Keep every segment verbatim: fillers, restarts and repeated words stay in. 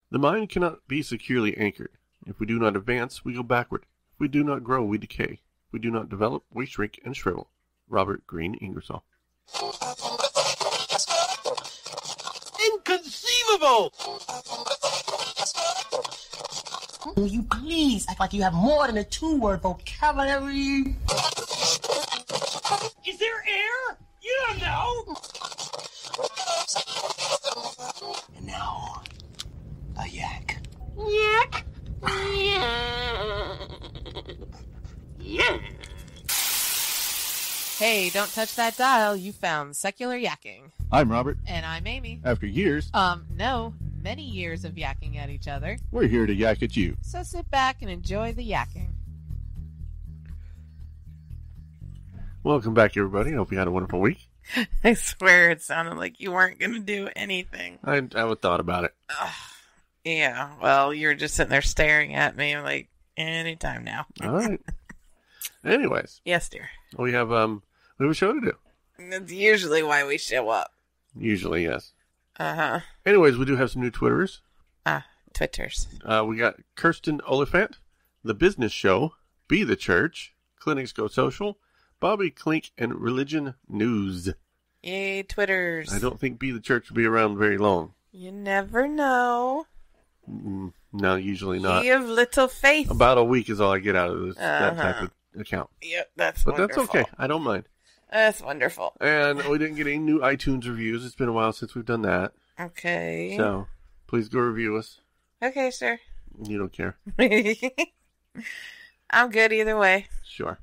The mind cannot be securely anchored. If we do not advance, we go backward. If we do not grow, we decay. If we do not develop, we shrink and shrivel. Robert Greene Ingersoll. Inconceivable! Will you please act like you have more than a two-word vocabulary? Is there air? You don't know! And now, a yak. Yak! Yeah. Hey, don't touch that dial. You found Secular Yakking. I'm Robert. And I'm Amy. After years, Um, no, many years of yakking at each other. we're here to yak at you. So sit back and enjoy the yakking. Welcome back, everybody. I hope you had a wonderful week. I swear it sounded like you weren't going to do anything. I, I would thought about it. Ugh. Yeah, well, you were just sitting there staring at me. I'm like, anytime now. All right. Anyways, Yes, dear. we have um we have a show to do. That's usually why we show up. Usually, yes. Uh-huh. Anyways, we do have some new Twitterers. Ah, Twitters. Uh, we got Kirsten Oliphant, The Business Show, Be the Church, Clinics Go Social, Bobby Klink, and Religion News. Yay, Twitters. I don't think Be the Church will be around very long. You never know. Mm, no, usually not. You have little faith. About a week is all I get out of this that Uh-huh. type of account. Yep, that's But wonderful. that's okay. I don't mind. That's wonderful. And we didn't get any new iTunes reviews. It's been a while since we've done that. Okay. So, please go review us. Okay, sir. You don't care. I'm good either way. Sure.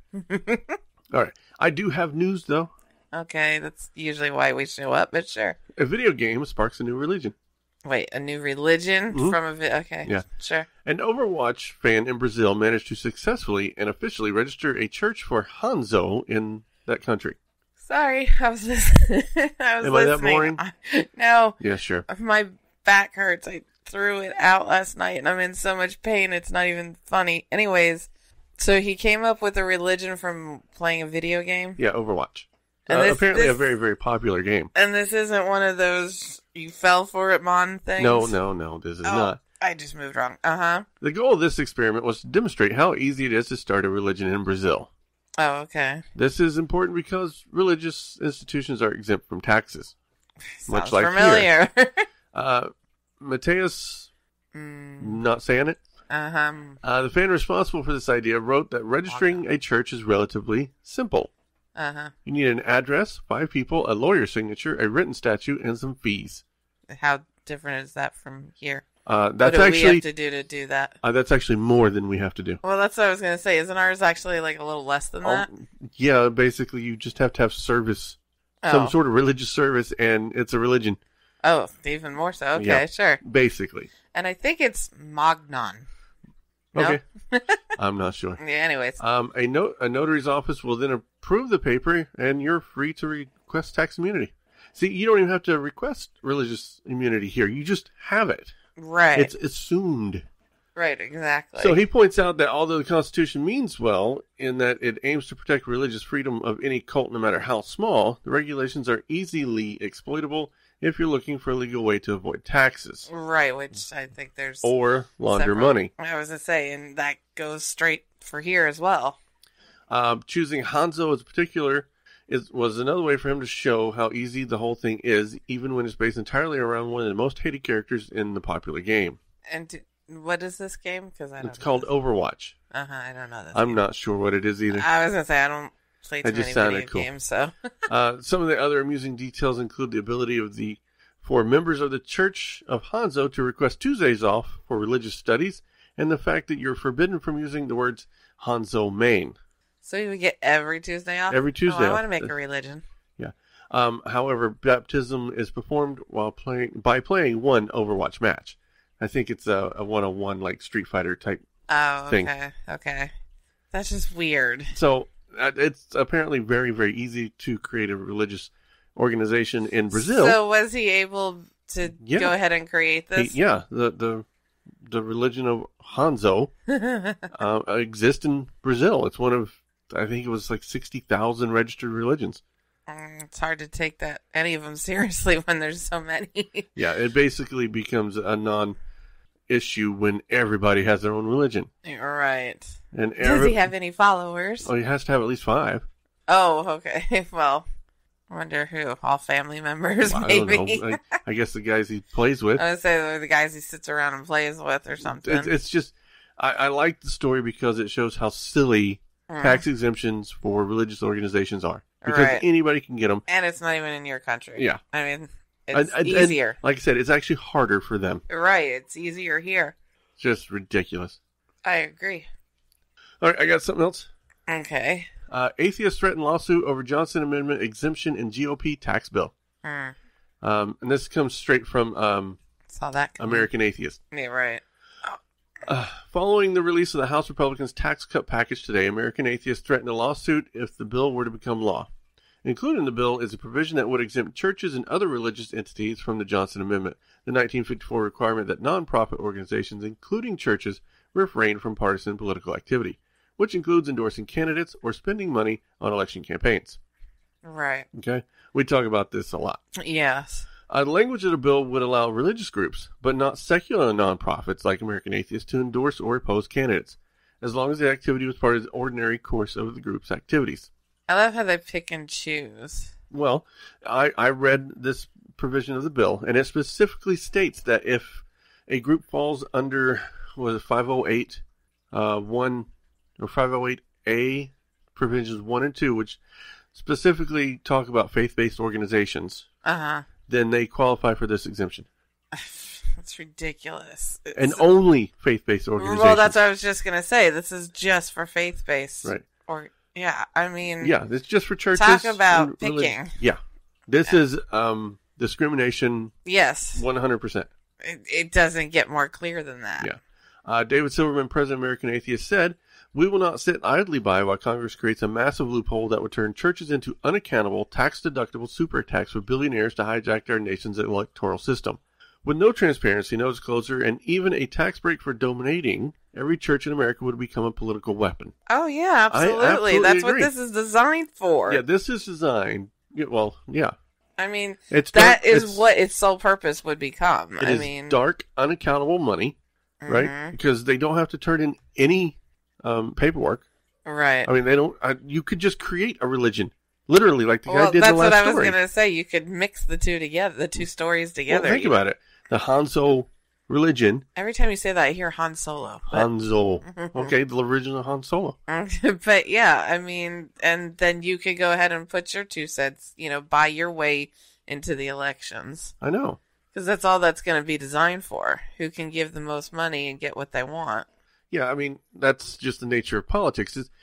All right. I do have news, though. Okay, that's usually why we show up, but sure. A video game sparks a new religion. Wait, a new religion Mhm. from a vi- okay. Yeah. Sure. An Overwatch fan in Brazil managed to successfully and officially register a church for Hanzo in that country. Sorry, I was listening. I was Am I that listening. boring? No, Yeah, sure. my back hurts. I threw it out last night and I'm in so much pain it's not even funny. Anyways, so he came up with a religion from playing a video game? Yeah, Overwatch. And Uh, this- apparently a this- very, very popular game. And this isn't one of those you fell for it, Mon things? No, no, no, this is Oh, not. I just moved wrong. Uh-huh. The goal of this experiment was to demonstrate how easy it is to start a religion in Brazil. Oh, okay. This is important because religious institutions are exempt from taxes. Much Sounds like familiar. Uh, Mateus, mm, not saying it, uh-huh. uh, the fan responsible for this idea wrote that registering a church is relatively simple. Uh-huh. You need an address, five people, a lawyer's signature, a written statute, and some fees. How different is that from here? Uh, that's what do actually we have to do to do that? uh, that's actually more than we have to do. Well, that's what I was going to say. Isn't ours actually like a little less than that? Um, yeah, basically you just have to have service, some Oh. sort of religious service, and it's a religion, Oh, even more so. Okay, Yeah. sure. basically. And I think it's Mognon. No? Okay, I'm not sure. Yeah, anyways. Um, a note, a notary's office will then approve the paper, and you're free to request tax immunity. See, you don't even have to request religious immunity here; you just have it. Right. It's assumed. right, exactly. So he points out that although the Constitution means well in that it aims to protect religious freedom of any cult, no matter how small, the regulations are easily exploitable if you're looking for a legal way to avoid taxes Right, which I think there's... or launder several- money. I was going to say, and that goes straight for here as well. Um, choosing Hanzo as a particular is was another way for him to show how easy the whole thing is, even when it's based entirely around one of the most hated characters in the popular game. And do, what is this game? Because I don't It's know called this. Overwatch. Uh-huh, I don't know this I'm game. not sure what it is either. I was going to say, I don't play too It just many sounded video cool. games, so... Uh, some of the other amusing details include the ability of the for members of the Church of Hanzo to request Tuesdays off for religious studies, and the fact that you're forbidden from using the words Hanzo main. So you would get every Tuesday off? Every Tuesday Oh, I off. want to make a religion. Um, however, baptism is performed while playing by playing one Overwatch match. I think it's a, a one-on-one like Street Fighter type. Oh, thing. okay, okay. That's just weird. So uh, it's apparently very, very easy to create a religious organization in Brazil. So was he able to Yeah. go ahead and create He- this? yeah, the the the religion of Hanzo uh, exists in Brazil. It's one of I think it was like sixty thousand registered religions. Mm, it's hard to take that any of them seriously when there's so many. Yeah, it basically becomes a non issue when everybody has their own religion. You're right. And Does every, he have any followers? Oh, he has to have at least five. Oh, okay. Well, I wonder who. All family members, Well, I maybe. don't know. I, I guess the guys he plays with. I would say they're the guys he sits around and plays with or something. It's, it's just, I, I like the story because it shows how silly Mm. tax exemptions for religious organizations are. Because Right. anybody can get them. And it's not even in your country. Yeah. I mean, it's And- and- easier. like I said, it's actually harder for them. Right. It's easier here. It's just ridiculous. I agree. All right, I got something else. Okay. Uh, atheists threaten lawsuit over Johnson Amendment exemption in G O P tax bill. Hmm. Um, and this comes straight from um, Saw that coming. American Atheist. Yeah, right. Uh, following the release of the House Republicans' tax cut package today, American Atheists threatened a lawsuit if the bill were to become law. Included in the bill is a provision that would exempt churches and other religious entities from the Johnson Amendment, the nineteen fifty-four requirement that nonprofit organizations, including churches, refrain from partisan political activity, which includes endorsing candidates or spending money on election campaigns. Right. Okay? We talk about this a lot. Yes. Uh, the language of the bill would allow religious groups, but not secular nonprofits like American Atheists, to endorse or oppose candidates, as long as the activity was part of the ordinary course of the group's activities. I love how they pick and choose. Well, I, I read this provision of the bill, and it specifically states that if a group falls under was it five oh eight, uh, one or five oh eight A provisions one and two, which specifically talk about faith-based organizations, Uh huh. then they qualify for this exemption. That's ridiculous. It's, And only faith-based organizations. well, that's what I was just gonna say. This is just for faith-based. Right. Or yeah, I mean. Yeah, it's just for churches. Talk about and religion. picking. Yeah. This is um, discrimination Yes. one hundred percent. It, it doesn't get more clear than that. Yeah. Uh, David Silverman, President of American Atheists, said, "We will not sit idly by while Congress creates a massive loophole that would turn churches into unaccountable, tax-deductible super attacks for billionaires to hijack our nation's electoral system. With no transparency, no disclosure, and even a tax break for donating, every church in America would become a political weapon." Oh yeah, I absolutely. absolutely That's agree. what this is designed for. Yeah, this is designed. Yeah, well, yeah. I mean, It's that dark- is it's- what its sole purpose would become. It I is mean, dark, unaccountable money, right? Mhm. Because they don't have to turn in any um, paperwork. right. I mean, they don't. I, you could just create a religion, literally, like the guy Well, did that's in the last what I was story. gonna say. You could mix the two together, the two stories Well, together. think You- about it: the Hanzo religion, Every time you say that, I hear Han Solo. But, Hanzo. Okay, the original Han Solo. but yeah, I mean, and then you could go ahead and put your two cents, you know, buy your way into the elections. I know. Because that's all that's going to be designed for. Who can give the most money and get what they want. Yeah, I mean that's just the nature of politics. Is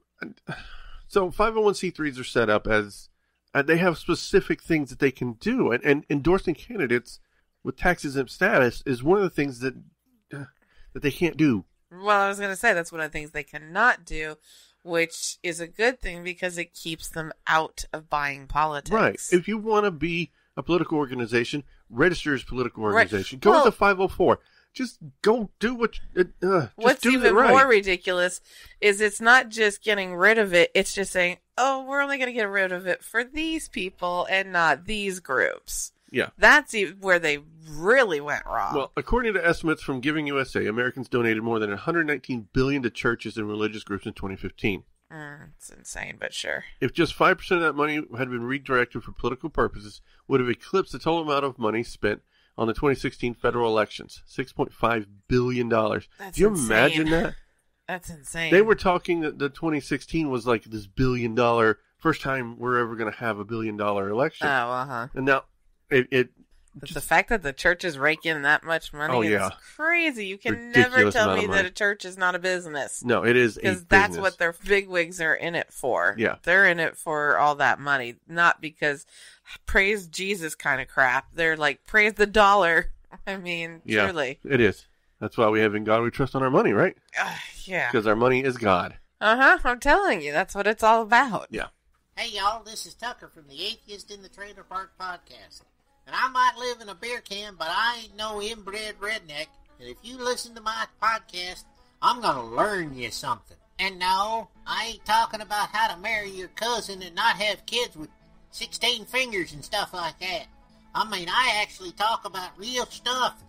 so five oh one c threes are set up as uh, they have specific things that they can do, and, and endorsing candidates with tax exempt status is one of the things that uh, that they can't do. Well, I was going to say that's one of the things they cannot do, which is a good thing because it keeps them out of buying politics. Right. If you want to be a political organization, register as a political Right. organization. Go Well- with the five oh four. Just go do what. Uh, uh, just What's do even it right. more ridiculous is it's not just getting rid of it, it's just saying, oh, we're only going to get rid of it for these people and not these groups. Yeah. That's e- where they really went wrong. Well, according to estimates from Giving U S A, Americans donated more than one hundred nineteen billion dollars to churches and religious groups in twenty fifteen. Mm, it's insane, but sure. If just five percent of that money had been redirected for political purposes, would have eclipsed the total amount of money spent on the twenty sixteen federal elections, six point five billion dollars. That's Do you insane. imagine that? That's insane. They were talking that the twenty sixteen was like this billion dollar, first time we're ever going to have a billion dollar election. Oh, uh-huh. And now it, it But just, the fact that the churches rake in that much money Oh, is yeah. crazy. You can never Ridiculous tell amount me of that money. a church is not a business. no, it is a Because that's business. what their bigwigs are in it for. Yeah. They're in it for all that money, not because praise Jesus kind of crap. They're like, praise the dollar. I mean, Yeah. truly. It is. That's why we have in God we trust on our money, right? Uh, yeah. Because our money is God. Uh-huh. I'm telling you, that's what it's all about. Yeah. Hey y'all, this is Tucker from the Atheist in the Trailer Park Podcast. And I might live in a beer can, but I ain't no inbred redneck. And if you listen to my podcast, I'm gonna learn you something. And no, I ain't talking about how to marry your cousin and not have kids with sixteen fingers and stuff like that. I mean, I actually talk about real stuff.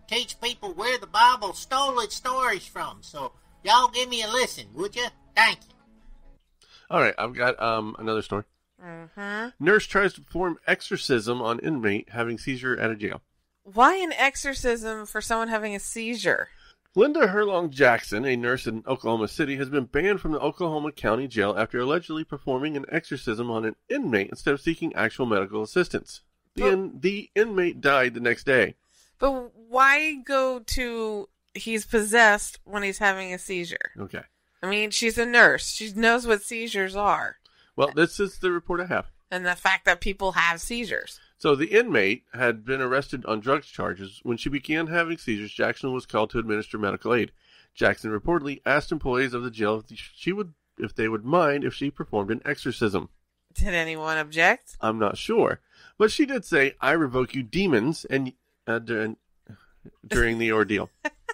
teach people where the Bible stole its stories from. So y'all give me a listen, would you? Thank you. All right, I've got um another story. Mm-hmm. Nurse tries to perform exorcism on inmate having seizure at a jail. Why an exorcism for someone having a seizure? Linda Herlong Jackson, a nurse in Oklahoma City, has been banned from the Oklahoma County Jail after allegedly performing an exorcism on an inmate instead of seeking actual medical assistance. The, But- in, the inmate died the next day. But why go to he's possessed when he's having a seizure? Okay. I mean, she's a nurse. She knows what seizures are. Well, this is the report I have. And the fact that people have seizures. So the inmate had been arrested on drugs charges. When she began having seizures, Jackson was called to administer medical aid. Jackson reportedly asked employees of the jail if she would, if they would mind if she performed an exorcism. Did anyone object? I'm not sure, but she did say, "I revoke you, demons," and uh, during, during the ordeal.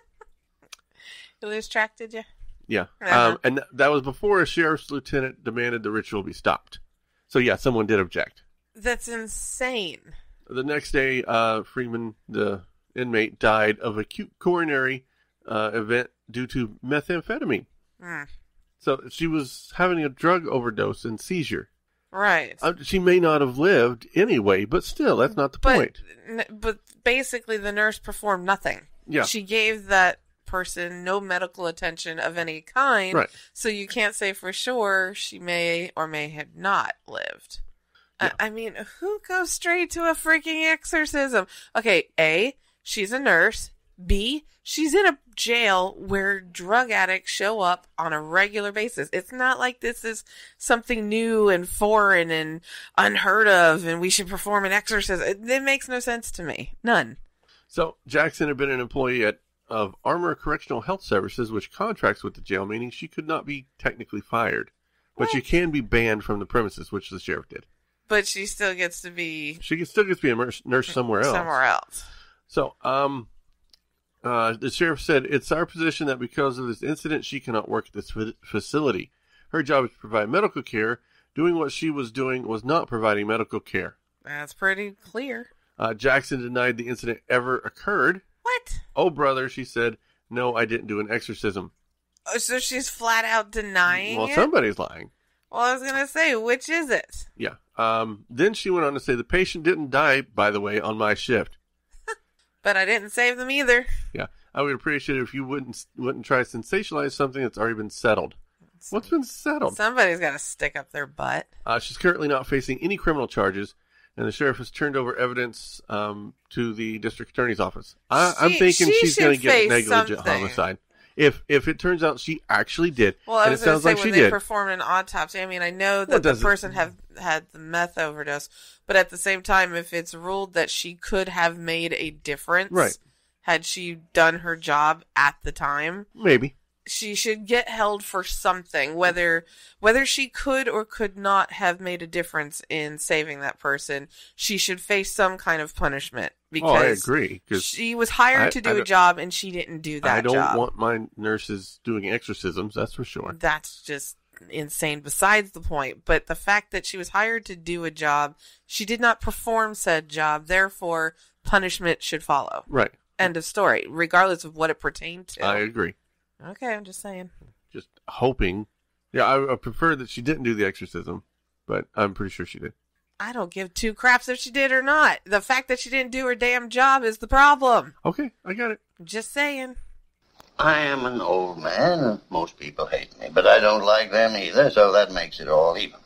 You lose track, did you? Yeah, Uh-huh. um, and th- that was before a sheriff's lieutenant demanded the ritual be stopped. So yeah, someone did object. That's insane. The next day, uh, Freeman, the inmate, died of acute coronary uh, event due to methamphetamine. Mm. So she was having a drug overdose and seizure. Right. Uh, she may not have lived anyway, but still, that's not the but, point. n- but basically, the nurse performed nothing. Yeah. She gave that person no medical attention of any kind. Right. So you can't say for sure she may or may have not lived. Yeah. I, I mean, who goes straight to a freaking exorcism? Okay, A, she's a nurse. B, she's in a jail where drug addicts show up on a regular basis. It's not like this is something new and foreign and unheard of and we should perform an exorcism. It, it makes no sense to me. None. So Jackson had been an employee at of Armor Correctional Health Services, which contracts with the jail, meaning she could not be technically fired. But What? she can be banned from the premises, which the sheriff did. But she still gets to be She can still gets to be a nurse, nurse somewhere else. somewhere else. So, um, uh, the sheriff said, "It's our position that because of this incident, she cannot work at this fa- facility. Her job is to provide medical care. Doing what she was doing was not providing medical care." That's pretty clear. Uh, Jackson denied the incident ever occurred. What? "Oh, brother," she said, "no, I didn't do an exorcism." Oh, so she's flat out denying Well, it? somebody's lying. Well, I was going to say, which is it? Yeah. Um, then she went on to say, "The patient didn't die, by the way, on my shift." But I didn't save them either. Yeah. "I would appreciate it if you wouldn't wouldn't try to sensationalize something that's already been settled." What's been settled? Somebody's got to stick up their butt. Uh, she's currently not facing any criminal charges, and the sheriff has turned over evidence um, to the district attorney's office. I, I'm She- thinking she she's going to should get face negligent something. homicide. If if it turns out she actually did, Well, I and it was going to sounds say like when she they did, performed an autopsy, I mean, I know Well, that it the doesn't- person have had the meth overdose, but at the same time, if it's ruled that she could have made a difference, Right. had she done her job at the time, maybe. she should get held for something, whether whether she could or could not have made a difference in saving that person. She should face some kind of punishment because Oh, I agree. Because she was hired I- to I do a don't- job and she didn't do that I don't job. want my nurses doing exorcisms. That's for sure. That's just insane besides the point. But the fact that she was hired to do a job, she did not perform said job, therefore punishment should follow. Right. End of story, regardless of what it pertained to. I agree. Okay, I'm just saying. Just hoping. Yeah, I, I prefer that she didn't do the exorcism, but I'm pretty sure she did. I don't give two craps if she did or not. The fact that she didn't do her damn job is the problem. Okay, I got it. Just saying. I am an old man, and most people hate me, but I don't like them either, so that makes it all even.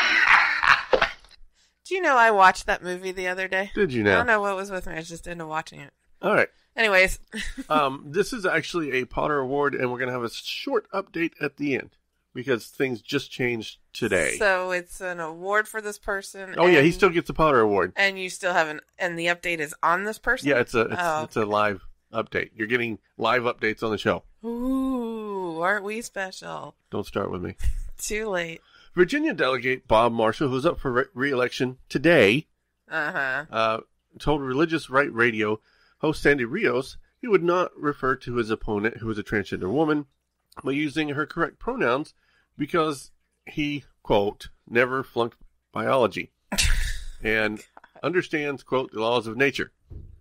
Do you know I watched that movie the other day? Did you I now? don't know what was with me. I was just into watching it. All right. Anyways, Um, this is actually a Potter Award, and we're going to have a short update at the end because things just changed today. so it's an award for this person. oh yeah, he and- still gets the Potter Award. And you still haven't, and the update is on this person? Yeah, it's a it's, Oh. it's a live update. You're getting live updates on the show. Ooh, aren't we special? Don't start with me. Too late. Virginia delegate Bob Marshall, who's up for re- re-election today, Uh-huh. uh, told Religious Right Radio host Sandy Rios he would not refer to his opponent, who is a transgender woman, by using her correct pronouns because he, quote, never flunked biology and understands, quote, the laws of nature.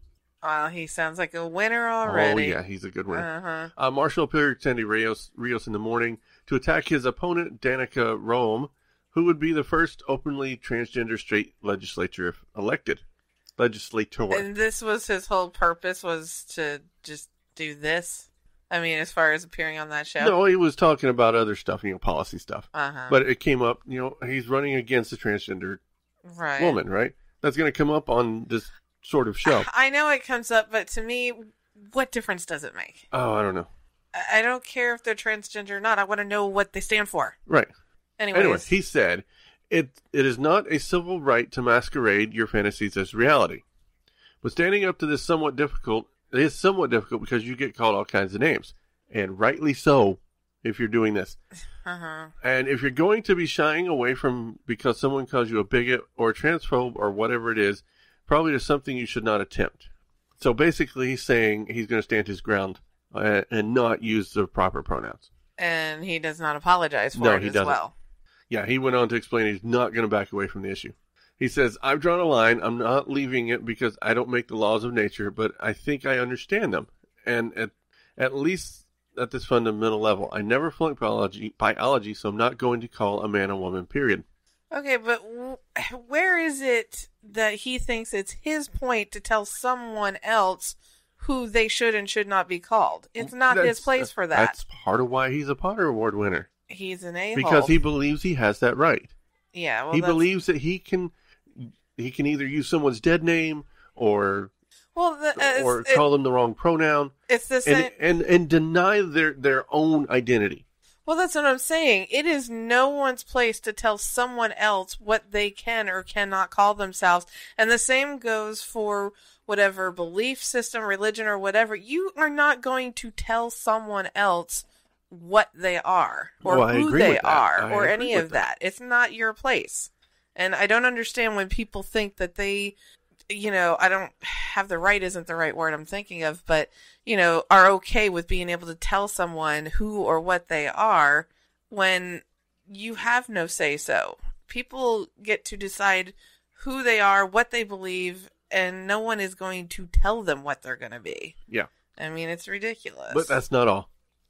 Oh, he sounds like a winner already. Oh, yeah, he's a good winner. Uh-huh. Uh, Marshall appeared to Sandy Rios, Rios in the morning to attack his opponent, Danica Rome, who would be the first openly transgender straight legislature if elected. Legislator. And this was his whole purpose, was to just do this? I mean, as far as appearing on that show? No, he was talking about other stuff, you know, policy stuff. Uh-huh. But it came up, you know, he's running against a transgender right. woman, right? That's going to come up on this sort of show. I know it comes up, but to me, what difference does it make? Oh, I don't know. I I don't care if they're transgender or not. I want to know what they stand for. Right. Anyways. Anyway, he said, it it is not a civil right to masquerade your fantasies as reality. But standing up to this somewhat difficult, it is somewhat difficult because you get called all kinds of names. And rightly so, if you're doing this. Uh-huh. And if you're going to be shying away from because someone calls you a bigot or a transphobe or whatever it is, probably is something you should not attempt. So basically he's saying he's going to stand his ground uh, and not use the proper pronouns. And he does not apologize for No, it he as doesn't. well. Yeah, he went on to explain he's not going to back away from the issue. He says, I've drawn a line. I'm not leaving it because I don't make the laws of nature, but I think I understand them. And at, at least at this fundamental level, I never flunked biology, biology, so I'm not going to call a man a woman, period. Okay, but w- where is it that he thinks it's his point to tell someone else who they should and should not be called? It's not his That's- place for that. That's part of why he's a Potter Award winner. He's an a-hole. Because he believes he has that right. Yeah, well, he that's- believes that he can he can either use someone's dead name or well, the, uh, or it's, call them the wrong pronoun it, it's the same. and, and and deny their their own identity. Well, that's what I'm saying. It is no one's place to tell someone else what they can or cannot call themselves. And the same goes for whatever belief system, religion, or whatever. You are not going to tell someone else what they are or Well, I who agree they with that. are I or agree any with of that. It's not your place. And I don't understand when people think that they, you know, I don't have the right isn't the right word I'm thinking of, but, you know, are okay with being able to tell someone who or what they are when you have no say so. People get to decide who they are, what they believe, and no one is going to tell them what they're going to be. Yeah. I mean, it's ridiculous. But that's not all.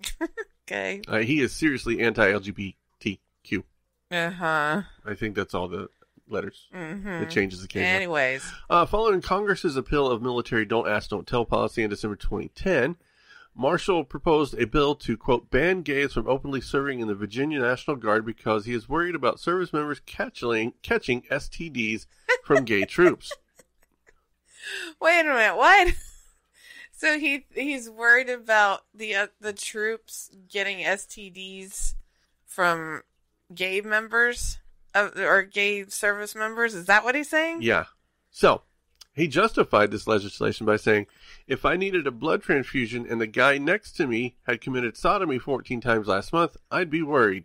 okay. Uh, he is seriously anti-L G B T Q. Uh-huh. I think that's all the letters. Mm-hmm. It changes occasionally. Anyways. Uh, following Congress's appeal of military don't ask, don't tell policy in December twenty ten, Marshall proposed a bill to, quote, ban gays from openly serving in the Virginia National Guard because he is worried about service members catching, catching S T Ds from gay troops. Wait a minute, what? So he he's worried about the uh, the troops getting S T Ds from gay members of, or gay service members? Is that what he's saying? Yeah. So, he justified this legislation by saying, if I needed a blood transfusion and the guy next to me had committed sodomy fourteen times last month, I'd be worried.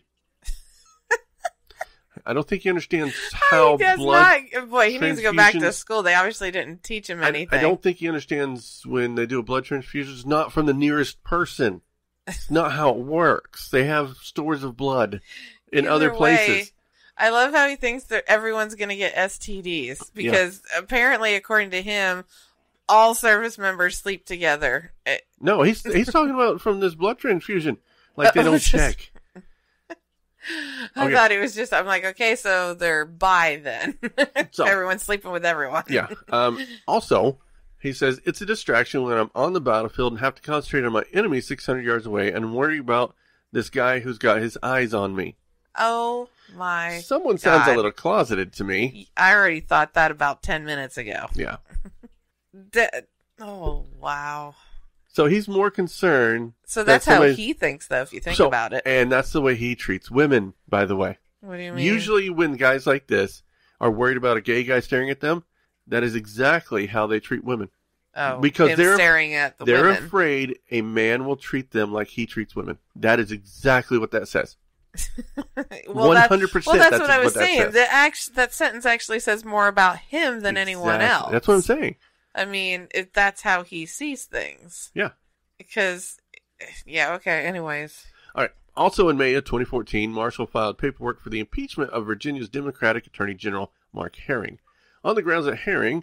I don't think he understands how he does blood not. Boy, he needs to go back to transfusions- school. They obviously didn't teach him I, anything. I don't think he understands when they do a blood transfusion, it's not from the nearest person. It's not how it works. They have stores of blood in Either other way, places. I love how he thinks that everyone's going to get S T Ds because apparently, according to him, all service members sleep together. It- No, he's he's talking about from this blood transfusion. Like they Oh, don't it's just- check. I Okay. thought it was just, I'm like, okay, so they're bi then. So- Everyone's sleeping with everyone. Yeah. Um, also, he says, it's a distraction when I'm on the battlefield and have to concentrate on my enemy six hundred yards away and worry about this guy who's got his eyes on me. Oh my. Someone sounds God. a little closeted to me. I already thought that about ten minutes ago. Yeah. That- oh, wow. So he's more concerned. So that that's how somebody- he thinks, though, if you think So- about it. And that's the way he treats women, by the way. What do you mean? Usually when guys like this are worried about a gay guy staring at them, that is exactly how they treat women. oh, because him they're- staring at the They're women. afraid a man will treat them like he treats women. That is exactly what that says. well, that's- one hundred percent Well, that's, that's what I was what that saying. says. The act- that sentence actually says more about him than anyone Exactly. else. That's what I'm saying. I mean, if that's how he sees things. Yeah. Because, yeah, okay, anyways. All right. Also in May of twenty fourteen, Marshall filed paperwork for the impeachment of Virginia's Democratic Attorney General Mark Herring, on the grounds that Herring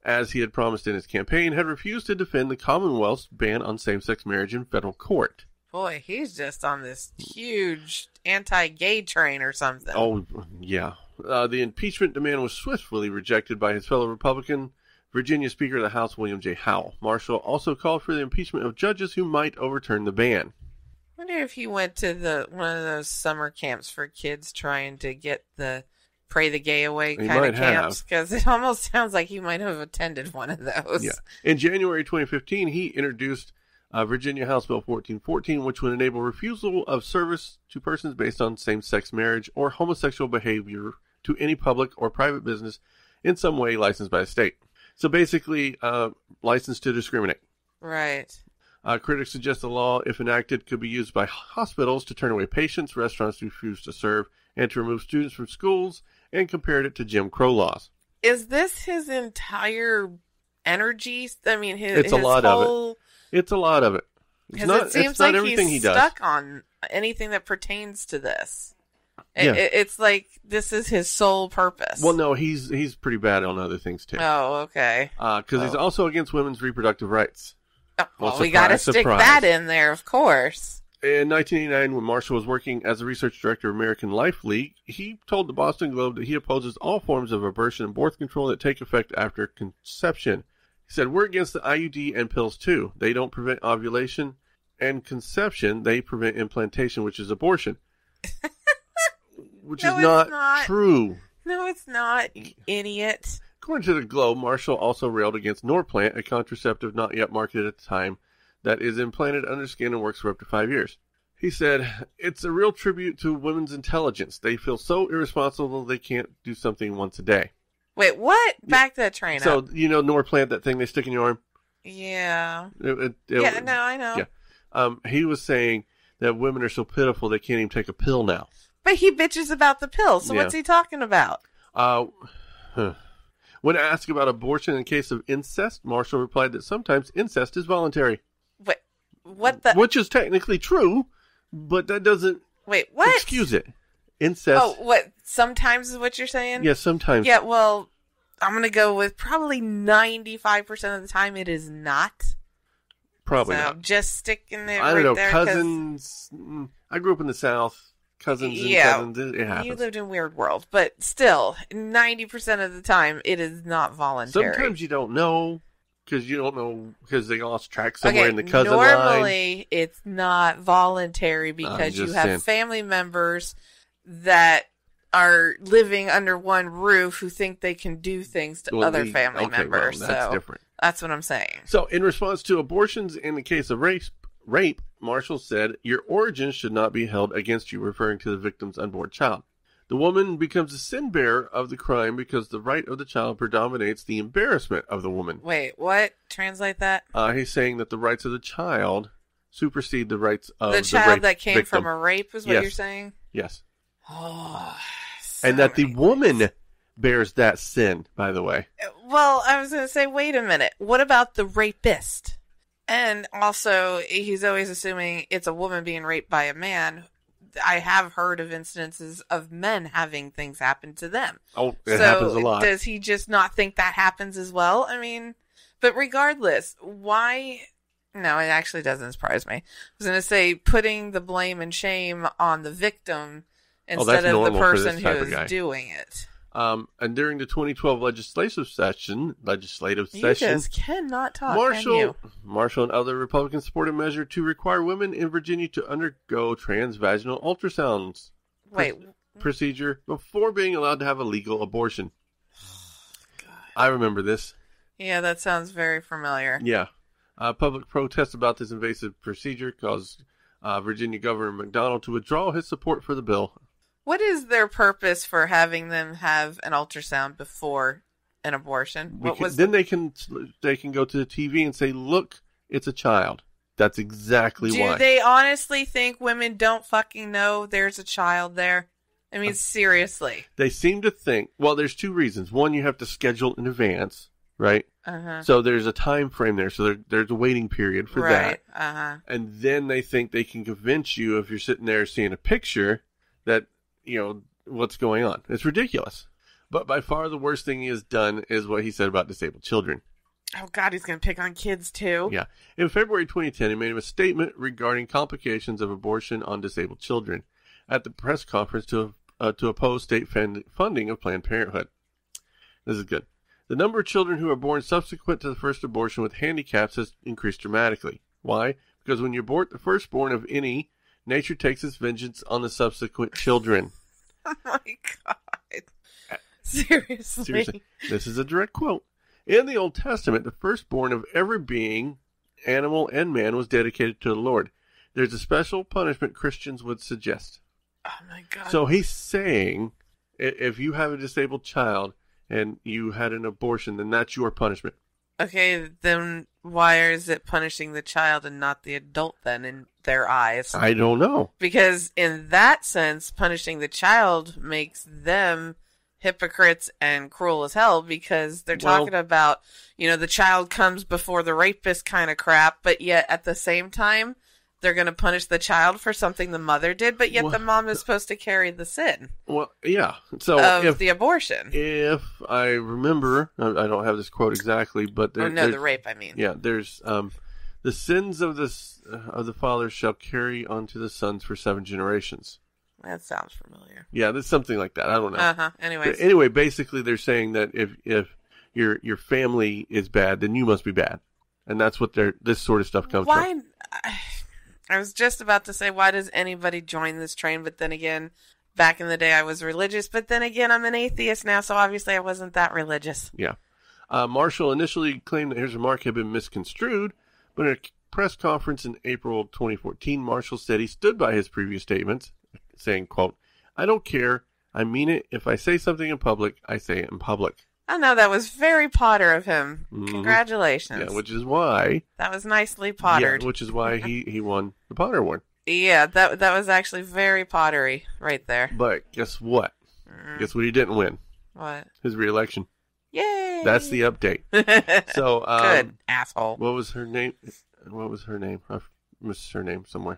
as he had promised in his campaign, had refused to defend the Commonwealth's ban on same-sex marriage in federal court. Boy, he's just on this huge anti-gay train or something. Oh, yeah. Uh, the impeachment demand was swiftly rejected by his fellow Republican, Virginia Speaker of the House, William J. Howell. Marshall also called for the impeachment of judges who might overturn the ban. I wonder if he went to the one of those summer camps for kids trying to get the pray the gay away He kind might of camps, have. because it almost sounds like he might have attended one of those. Yeah. In January twenty fifteen, he introduced uh, Virginia House Bill fourteen fourteen, which would enable refusal of service to persons based on same-sex marriage or homosexual behavior to any public or private business in some way licensed by the state. So basically, uh, licensed to discriminate. Right. Uh, critics suggest the law, if enacted, could be used by hospitals to turn away patients, restaurants to refuse to serve, and to remove students from schools, and compared it to Jim Crow laws. Is this his entire energy? I mean, his, It's a his lot of it. whole... It's a lot of it. It's Because not, it seems it's not like everything he's he does. stuck on anything that pertains to this. It, Yeah. it- it's like this is his sole purpose. Well, no, he's he's pretty bad on other things too. Oh, okay. Because he's Oh. also against women's reproductive rights. Oh, well, Well, we got to surprise, stick surprise. that in there, of course. In nineteen eighty-nine, when Marshall was working as a research director of American Life League, he told the Boston Globe that he opposes all forms of abortion and birth control that take effect after conception. He said, "We're against the I U D and pills too. They don't prevent ovulation and conception. They prevent implantation, which is abortion." Which No, is it's not, not. true. No, it's not, you idiot. According to the Globe, Marshall also railed against Norplant, a contraceptive not yet marketed at the time, that is implanted under skin and works for up to five years. He said, "It's a real tribute to women's intelligence. They feel so irresponsible they can't do something once a day." Wait, what? Back that train So, up. you know Norplant, that thing they stick in your arm? Yeah. It, it, it- Yeah, no, I know. Yeah. Um, he was saying that women are so pitiful they can't even take a pill now. But he bitches about the pills, so Yeah. what's he talking about? Uh, huh. When asked about abortion in case of incest, Marshall replied that sometimes incest is voluntary. Wait, what the... Which is technically true, but that doesn't Wait, what? excuse it. Incest. Oh, what? Sometimes is what you're saying? Yes, sometimes. Yeah, well, I'm going to go with probably ninety-five percent of the time it is not. Probably so not. just sticking it I right don't know. there. 'cause Cousins. mm, I grew up in the South. Cousins and Yeah, cousins. It, it happens. You lived in a weird world, but still, ninety percent of the time it is not voluntary. Sometimes you don't know because you don't know because they lost track somewhere okay, in the cousin line. normally it's not voluntary because you just have saying. family members that are living under one roof who think they can do things to Well, other the- family okay, members. well, that's so different. that's what I'm saying. So, in response to abortions in the case of rape, rape, Marshall said, "Your origins should not be held against you," referring to the victim's unborn child. The woman becomes the sin bearer of the crime because the right of the child predominates the embarrassment of the woman. Wait, what? Translate that. Uh, he's saying that the rights of the child supersede the rights of the, the child rape that came victim. from a rape is what Yes. you're saying? Yes. Oh, And so that the many woman things. bears that sin, by the way. Well, I was going to say, wait a minute. What about the rapist? And also, he's always assuming it's a woman being raped by a man. I have heard of instances of men having things happen to them. Oh, it so happens a lot. does he just not think that happens as well? I mean, but regardless, why... No, it actually doesn't surprise me. I was going to say putting the blame and shame on the victim Oh, instead that's of the normal for this person who type of is guy. doing it. Um, and during the twenty twelve legislative session, legislative You session, just cannot talk, can Marshall, you? Marshall and other Republicans supported a measure to require women in Virginia to undergo transvaginal ultrasounds Wait, procedure before being allowed to have a legal abortion. I remember this. yeah, that sounds very familiar. Yeah. Uh, public protests about this invasive procedure caused uh, Virginia Governor McDonald to withdraw his support for the bill. What is their purpose for having them have an ultrasound before an abortion? What Because was then they can they can go to the T V and say, "Look, it's a child." That's exactly Do why. they honestly think women don't fucking know there's a child there? I mean, seriously. They seem to think, well, there's two reasons. One, you have to schedule in advance, right? Uh-huh. So there's a time frame there. So there, there's a waiting period for Right. that. Uh-huh. And then they think they can convince you, if you're sitting there seeing a picture, that, you know, what's going on. It's ridiculous. But by far the worst thing he has done is what he said about disabled children. Oh, God, he's going to pick on kids, too. Yeah. In February twenty ten, he made a statement regarding complications of abortion on disabled children at the press conference to uh, to oppose state fund- funding of Planned Parenthood. This is good. The number of children who are born subsequent to the first abortion with handicaps has increased dramatically. Why? Because when you abort the firstborn of any, nature takes its vengeance on the subsequent children. Oh, my God. Seriously. Seriously. This is a direct quote. In the Old Testament, the firstborn of every being, animal and man, was dedicated to the Lord. There's a special punishment Christians would suggest. Oh, my God. So he's saying, i- if you have a disabled child and you had an abortion, then that's your punishment. Okay, then why is it punishing the child and not the adult then in their eyes? I don't know. Because in that sense, punishing the child makes them hypocrites and cruel as hell, because they're Well- talking about, you know, the child comes before the rapist kind of crap, but yet at the same time, they're going to punish the child for something the mother did, but yet Well- the mom is supposed to carry the sin Well, yeah. So of if the abortion. if I remember, I I don't have this quote exactly, but there, Or no, there's- the rape, I mean. Yeah, there's um, the sins of the s- uh, of the fathers shall carry onto the sons for seven generations. That sounds familiar. Yeah, there's something like that. I don't know. Uh-huh. But Anyways. anyway, basically, they're saying that if if your your family is bad, then you must be bad, and that's what they're this sort of stuff comes from. Why? I was just about to say, why does anybody join this train? But then again, back in the day, I was religious. But then again, I'm an atheist now, so obviously I wasn't that religious. Yeah. Uh, Marshall initially claimed that his remark had been misconstrued, but in a press conference in April twenty fourteen, Marshall said he stood by his previous statements, saying, quote, "I don't care. I mean it. If I say something in public, I say it in public." I know, that was very Potter of him. Mhm. Congratulations. Yeah, which is why that was nicely pottered. Yeah, which is why he, he won the Potter Award. Yeah, that that was actually very pottery right there. But guess what? Mm. Guess what he didn't win? What? His reelection. Yay! That's the update. So, um, Good asshole. what was her name? What was her name? I missed her name somewhere.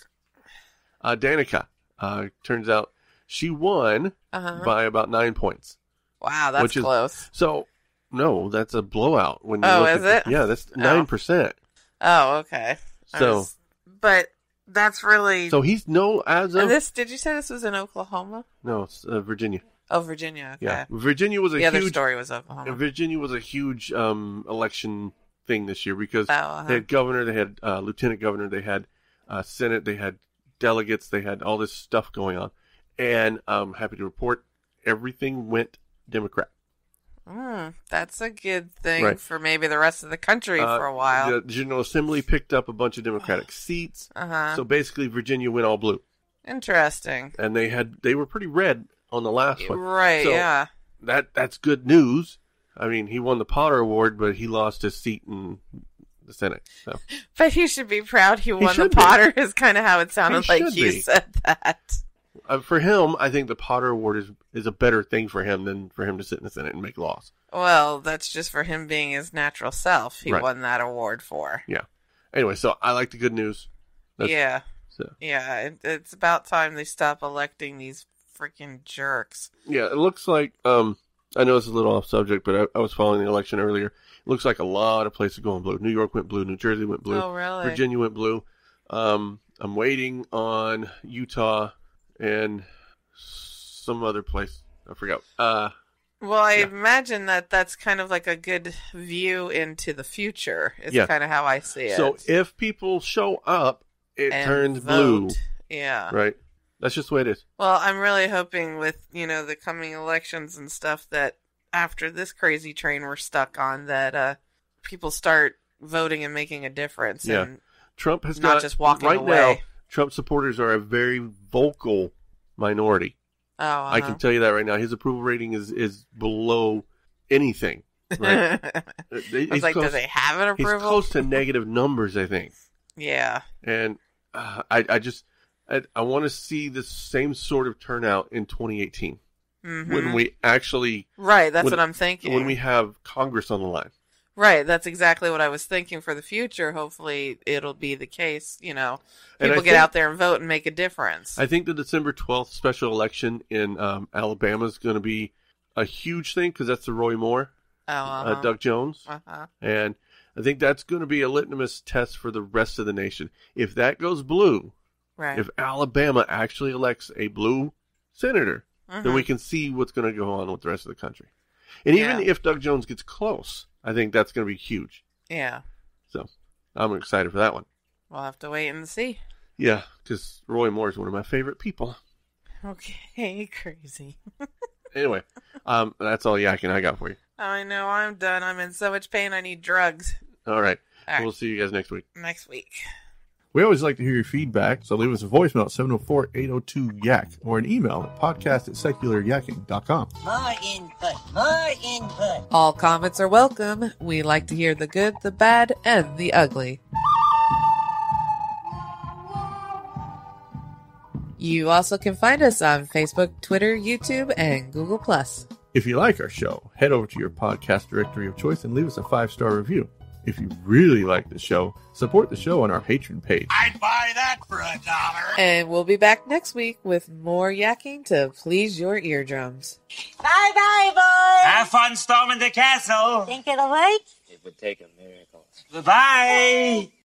Uh, Danica. Uh, turns out she won Uh-huh. by about nine points. Wow, that's which is- close. So, no, that's a blowout. When you Oh, look is at the- it? yeah, that's nine percent. Oh, okay. I So- was- but that's really. So he's no as of and this? Did you say this was in Oklahoma? no, it's uh, Virginia. Oh, Virginia. Okay. Yeah, Virginia was a The other huge. story was Oklahoma. Virginia was a huge um, election thing this year because Oh, uh-huh. they had governor, they had uh, lieutenant governor, they had uh, senate, they had delegates, they had all this stuff going on, and I'm happy to report everything went Democrat. Mm, that's a good thing Right. for maybe the rest of the country Uh, for a while. The General Assembly picked up a bunch of Democratic seats, Uh huh. so basically Virginia went all blue, Interesting. and they had they were pretty red on the last one. Right. So- yeah. That that's good news. I mean, he won the Potter Award, but he lost his seat in the Senate. So But he should be proud he won the should be. Potter. Is kind of how it sounded He like should you be. said that. uh, for him, I think the Potter Award is is a better thing for him than for him to sit in the Senate and make laws. Well, that's just for him being his natural self. He Right. won that award for. Yeah. Anyway, so I like the good news. That's- yeah. So Yeah. It, it's about time they stop electing these freaking jerks. yeah, it looks like um I know it's a little off subject, but I, I was following the election earlier. It looks like a lot of places going blue. New York went blue. New Jersey went blue. Oh, really? Virginia went blue. Um, I'm waiting on Utah and some other place. I forgot. Uh, Well, I Yeah. imagine that that's kind of like a good view into the future. Is Yeah. kind of how I see it. so if people show up, it And turns vote. blue, Yeah. right? That's just the way it is. Well, I'm really hoping with, you know, the coming elections and stuff that after this crazy train we're stuck on, that uh, people start voting and making a difference. Yeah. And Trump has Not got just walking right away. now. Trump supporters are a very vocal minority. oh, uh-huh. I can tell you that right now. His approval rating is is below anything. Right? I He's was like, close, do they have an he's approval? close to negative numbers, I think. Yeah. And uh, I, I just, I, I want to see the same sort of turnout in twenty eighteen hmm when we actually, Right, that's when- what I'm thinking. when we have Congress on the line. Right, that's exactly what I was thinking for the future. Hopefully it'll be the case, you know. And I People get think- out there and vote and make a difference. I think the December twelfth special election in um, Alabama is going to be a huge thing because that's the Roy Moore, Oh, uh-huh. uh, Doug Jones. Uh-huh. And I think that's going to be a litmus test for the rest of the nation. If that goes blue, Right. if Alabama actually elects a blue senator, Mhm. then we can see what's going to go on with the rest of the country. And even Yeah. if Doug Jones gets close, I think that's going to be huge. Yeah. So I'm excited for that one. We'll have to wait and see. Yeah, because Roy Moore is one of my favorite people. Okay, crazy. Anyway, um, that's all yakking I got for you. I know, I'm done. I'm in so much pain, I need drugs. All right. All right. We'll see you guys next week. Next week. We always like to hear your feedback, so leave us a voicemail at seven oh four, eight oh two, Y A C or an email at podcast at secular yakking dot com. More input, more input. All comments are welcome. We like to hear the good, the bad, and the ugly. You also can find us on Facebook, Twitter, YouTube, and Google Plus. If you like our show, head over to your podcast directory of choice and leave us a five-star review. If you really like the show, support the show on our Patreon page. I'd buy that for a dollar. And we'll be back next week with more yakking to please your eardrums. Bye-bye, boys. Have fun storming the castle. Think it'll work? It would take a miracle. Bye-bye.